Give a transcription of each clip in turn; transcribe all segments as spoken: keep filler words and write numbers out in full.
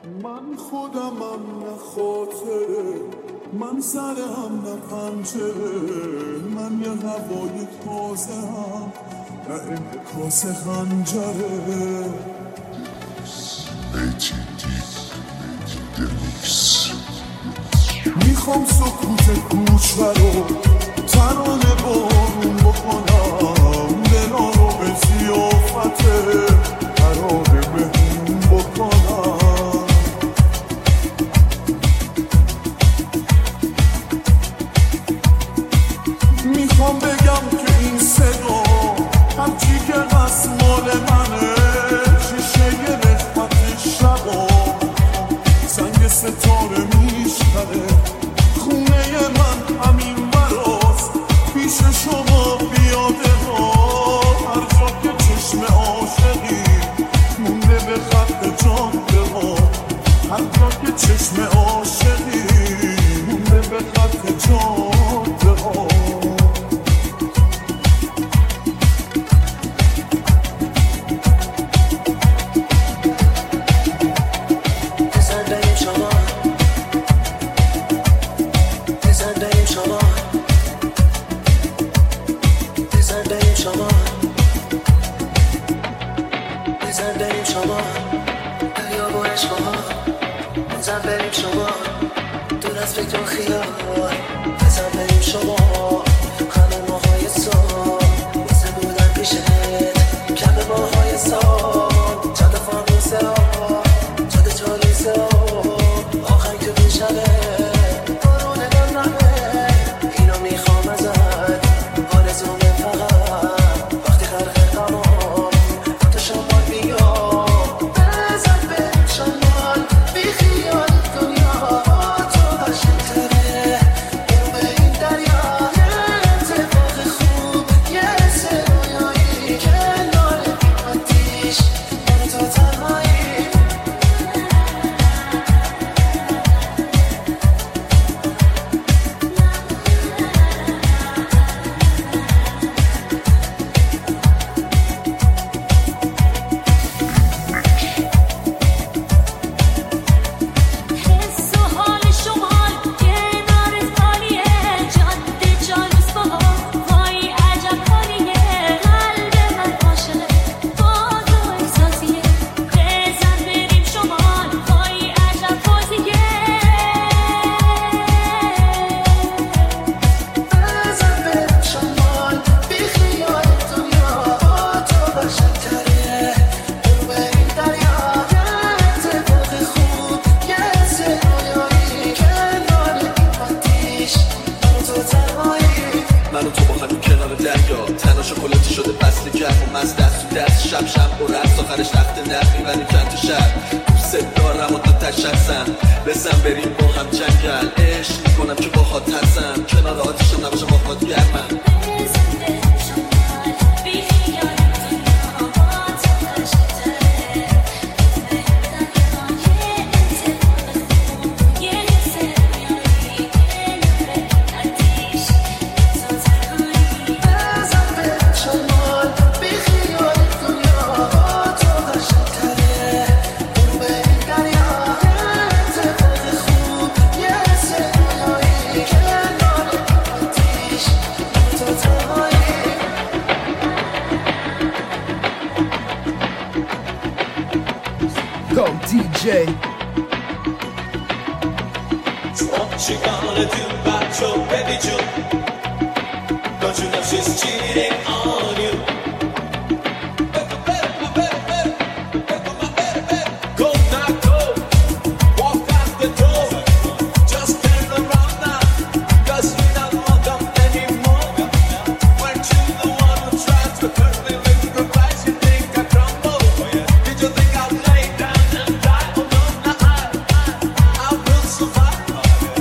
من خودمم نه خاطره، من سرم نه پنجره، من یه هوای تازه هم نه انعکاس خنجره. میخوام سکوت کوچه رو ترانه بارون بکنم، دلا رو به ضیافت قرار مهمون بکنم. میخوام بگم که این صدا همچی که هست مال منه، شیشه یه رخمت شبا زنگ ستاره میشکنه، خونه من همین براست پیش شما بیاده ها، هر جا که چشم عاشقی مونده به خط جاده ها، هر جا که چشم عاشقی مونده به خط جاده ها.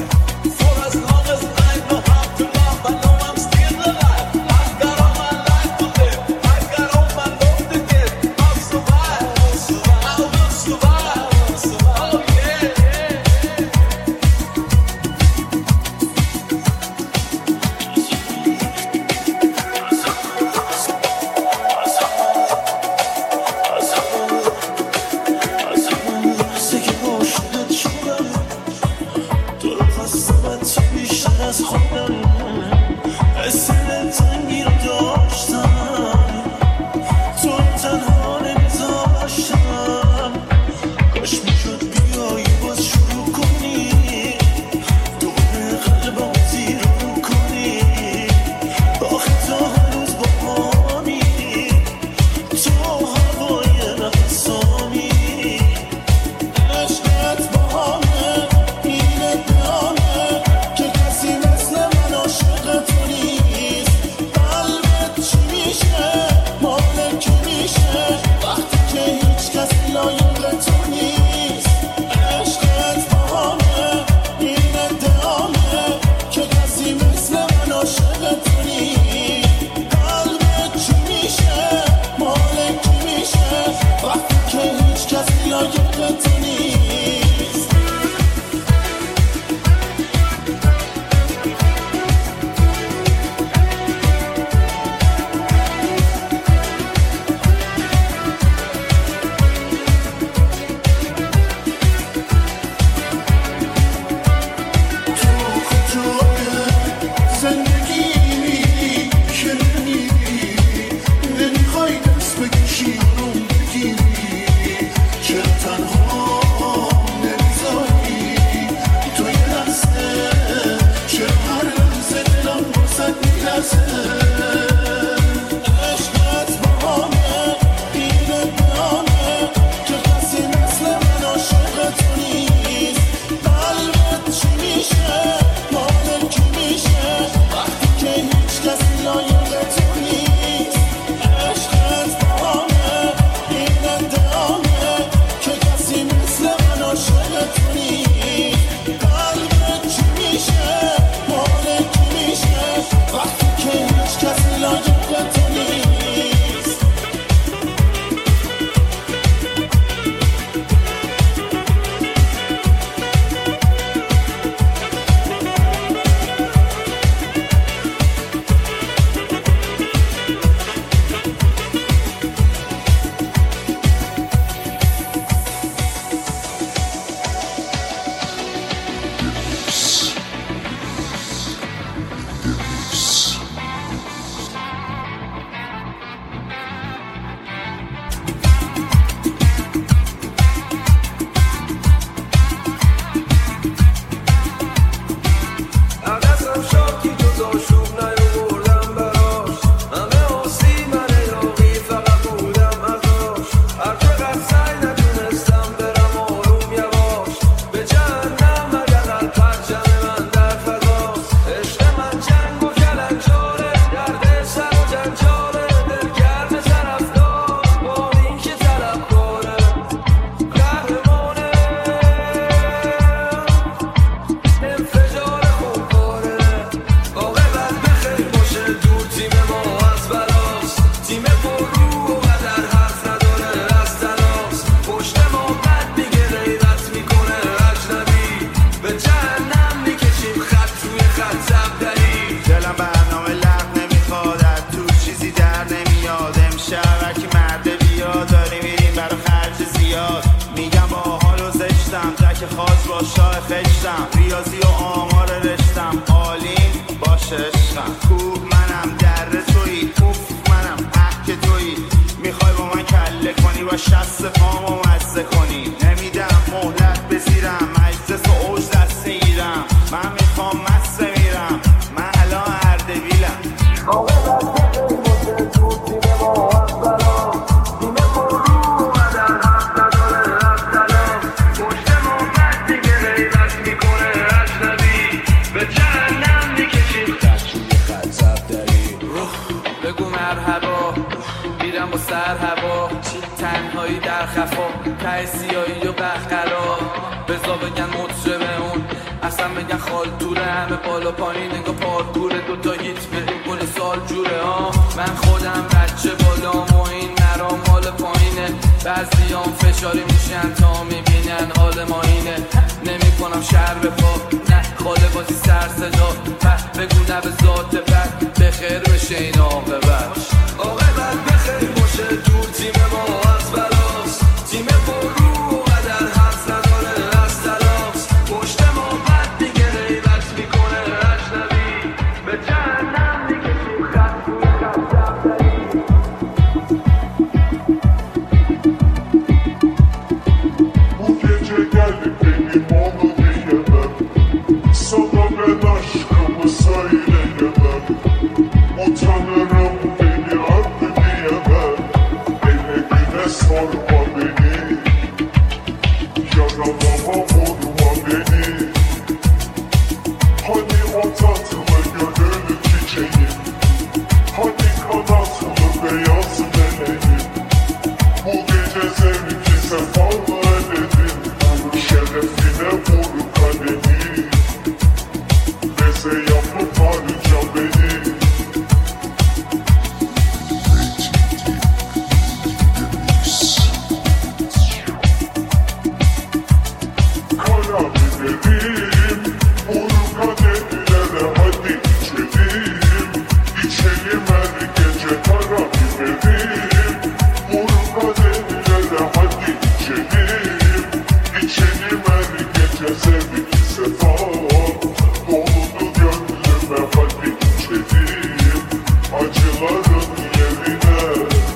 For as long as I know how to love, I know I'm still alive. I've got all my life. شاه خشتم، ریاضی و آمار رشتم، عالیم باشه عشقم. کوه منم در تویی، اوف منم حک تویی، میخوای با من کله کنی و شست پامو مزه کنی. نمیدم مهلت بزیرم، مجلس و اوج دست میگیرم، من میخوام مست میرم، من الان اردبیلم. با سر هوا تنهایی در خفا ته سیایی و بخقرا بزا بگن مطربه اون اصلا بگن خالتوره همه بالا پایین نگاه پارکوره دوتا هیت بریم گل سال جوره ها. من خودم بچه بالام و این مرام مال پایینه، بعضیام فشاری میشن تا میبینن حال ما اینه. نمی کنم شهر به پا نه خاله بازی سر صدا و بگو نه به ذات بد بخیر بشه این عاقبت. عاقبت بخیر باشه دور تیم ما از بلاس، تیم برو قدر حرف نداره از تلاس، پشت ما بد دیگه غیبت میکنه اجنبی، به جهنم دیگه تو خط توی خط دفتری. Bu gece geldi benim onu diyemem, sana ben aşkımı söyleyemem, utanırım beni artık diyemem, ele güne sorma beni, yaralama vurma beni. Hani o tatlı gönül çiçeğim, hani kanatlı beyaz meleğim, bu gece zevki sefalı edelim, şerefine vur kalemi, beze yapıp harca beni. Kara biberim, vur kadehlere hadi içelim, içelim her gece kara biberim, vur kadehlere hadi içelim, içelim her gece sevgi sefa, doludu gönlüme hadi içelim, acıların yerine.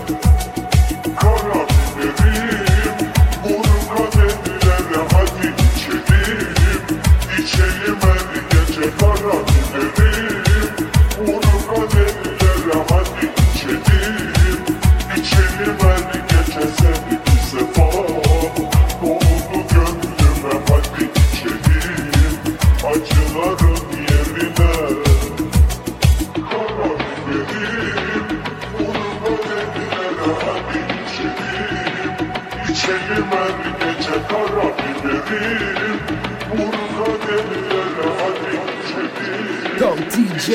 Kara biberim, vur kadehlere hadi içelim, içelim her gece kara biberim, vur kadehlere hadi içelim, içelim her gece sevgi sefa, doludu gönlüme hadi içelim, acıların yerine. Kara biberim, vur kadehlere hadi içelim, içelim her gece kara biberim, vur kadehlere hadi içelim. Go D J.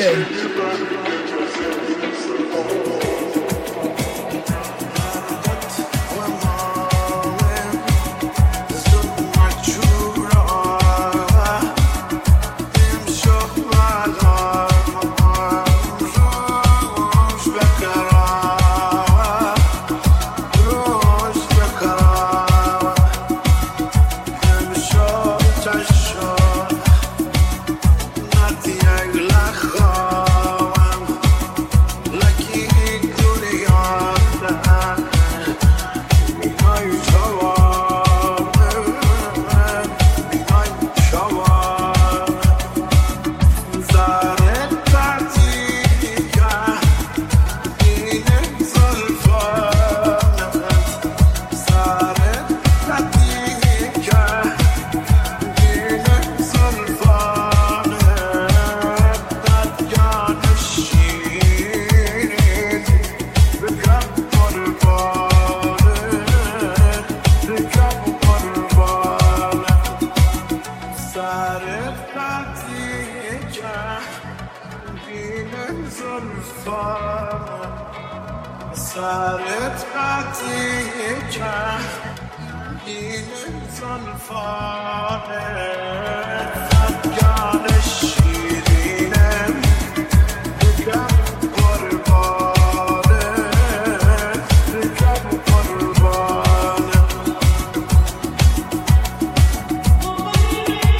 سرت قطعی کرد این زلفانه افغان شیرینم بگم قربانه بگم قربانه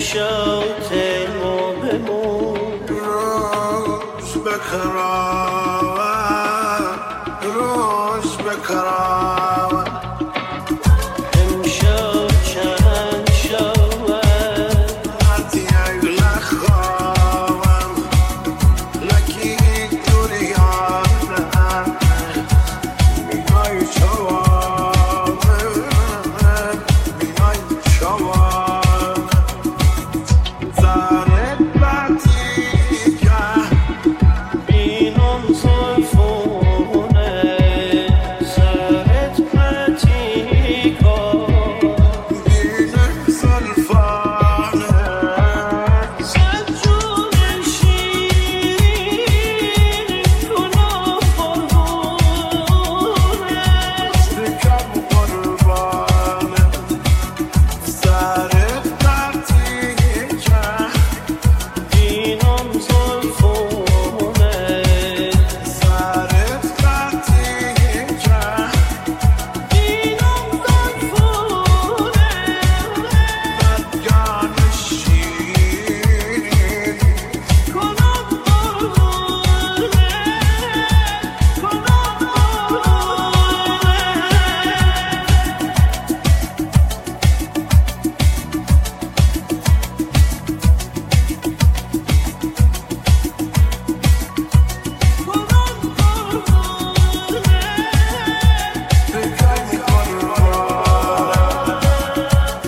امشب تیمو بمون روز بکرام روز بکرام امشب چند شود حتی ای لخوام لکی دوریانم مینای شوام مینای شوام زارت باتیکا بینم زلفونه سرت پتیکا بینم زلفانه صد جون شیرین کنم قربونه بکم قربانه زارت باتیکا بینم زلفونه زارت باتیکا بینم زلفونه بدگان شیرین کنم قربونه کنم بکم قربانه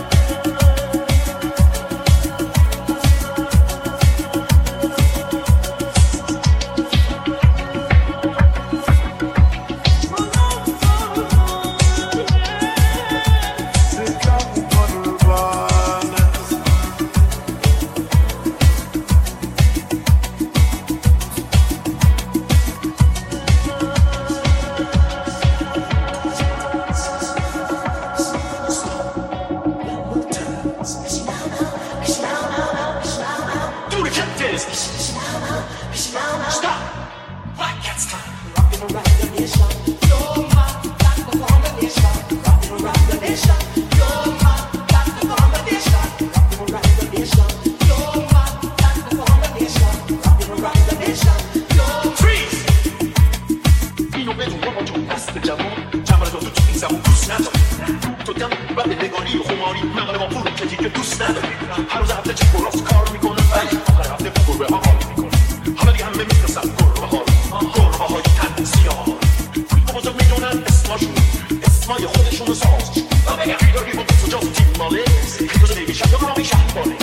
بکم قربانه Do the cat dance. Stop. Why can't stop? Rockin' around the nation. You're my Doctor Combination. Rockin' around the nation. You're my Doctor Combination. Rockin' around the nation. You're my Doctor Combination. Rockin' around the nation. You're freeze. اینو بدون بابا جون دست جوان جوان تو تو این زمان دوست نداری تو دم بعد نگاری و خماری مقاله با پول کتی که دوست نداری هر روز هفته چک و راست کار میکنه ولی آخر هفته بخور به ها حال میکنه حالا دیگه همه میرسن گربه ها گربه های تن سیاه بابا جا میدونن اسماشون اسمای خودشون رو ساز بیداری با دوست و جاز تیم ماله خیلی نمیشن یا برای شهر باله